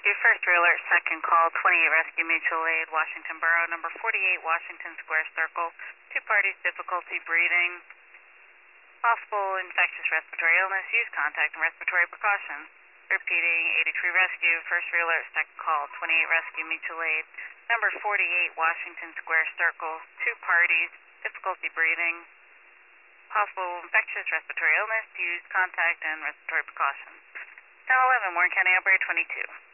Rescue, first alert, second call, 28 Rescue Mutual Aid, Washington Borough, number 48 Washington Square Circle. Two parties, difficulty breathing, possible infectious respiratory illness, use contact and respiratory precautions. Repeating, 83 Rescue, first alert, second call, 28 Rescue Mutual Aid, number 48 Washington Square Circle. Two parties, difficulty breathing, possible infectious respiratory illness, use contact and respiratory precautions. 1011, Warren County Operator 22.